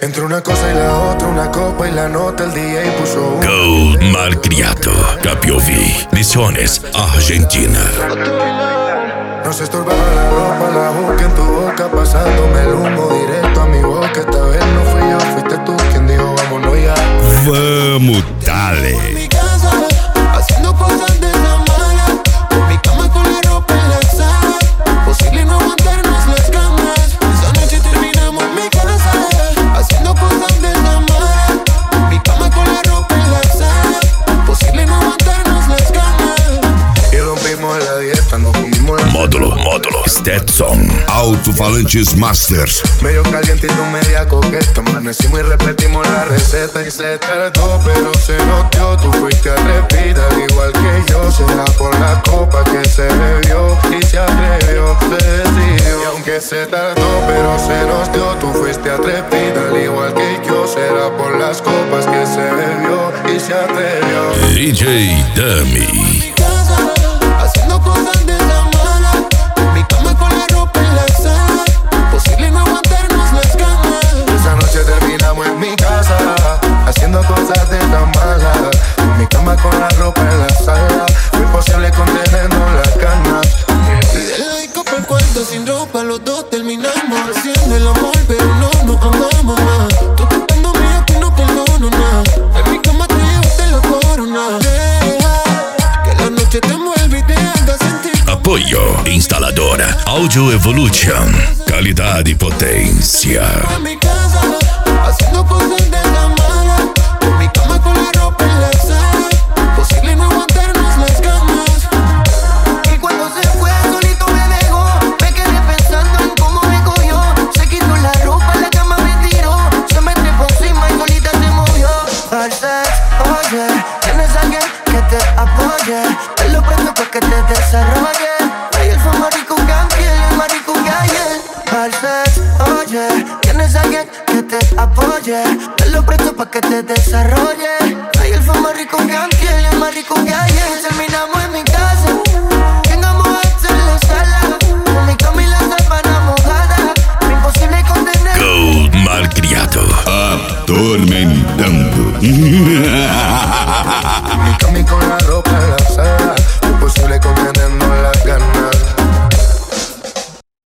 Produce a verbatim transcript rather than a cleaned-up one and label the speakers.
Speaker 1: Entre una cosa y la otra, una copa y la nota, el D J puso un...
Speaker 2: Gold Malcriado, Capiovi, Misiones, Argentina.
Speaker 1: No se estorbaba la ropa, la juca en tu boca, pasándome el humo directo a mi boca. Esta vez no fui yo, fuiste tú quien dijo vámonos ya.
Speaker 2: Vamos, dale.
Speaker 1: Mi casa, haciendo cosas de la mala. Mi cama con la ropa en la sala. Posible no aguantarnos las camas. Esa noche terminamos en mi casa, haciendo cosas de la mala. Mi cama con la ropa en la sala. Posible no aguantarnos las camas. Y rompimos la dieta, nos comimos la...
Speaker 2: Módulo, módulo, Stetson, Alto-Falantes Masters.
Speaker 1: Medio caliente y tú media coqueta. Amanecimos y repetimos la receta. Y se tardó, pero se notó. Tú fuiste atrevida, al igual que yo. Será por la copa que se bebió y se atrevió, se decidió. Y aunque se tardó, pero se nos dio. Tú fuiste atrevida, al igual que yo. Será por las copas que se bebió y se atrevió.
Speaker 2: D J Dummy.
Speaker 1: Haciendo cosas de la mala. Mi cama con la ropa en la sala. Posible no aguantarnos las camas. Esa noche terminamos en mi casa, haciendo cosas de la mala. Mi cama con la ropa en la sala. Fue imposible contenernos las ganas. Y de la disco pa'l cuarto sin ropa, los dos terminamos haciendo el amor, pero no nos amamos más. Tú tratando mío que no perdono nada. En mi cama te llevaste la corona. Deja que la noche te envuelve y te haga sentir.
Speaker 2: Apoio Instaladora Audio Evolution. Qualidade e potência.
Speaker 1: En mi casa, haciendo cosas de la mala. Mi cama con la ropa en la sala. Posible no aguantarnos las ganas.
Speaker 3: Y cuando se fue solito me dejó. Me quedé pensando en cómo me cogió. Se quitó la ropa, la cama me tiró. Se me trepó encima y solita se movió. Al sex, oye, tienes a alguien que te apoye. Te lo prendo pa' que te desarrolle. Ay, él fue más rico que antes, él es más rico que ayer. Al sex, oye, tienes a alguien que te apoye. Te lo presto pa' que te desarrolle. Ay, él fue más rico que antes, él es más rico que ayer. Terminamos en mi casa, tengamos esto en la sala. Con mi cama y la sábana mojada. Imposible contener.
Speaker 2: Gold Malcriado. Atormentando.
Speaker 1: Mi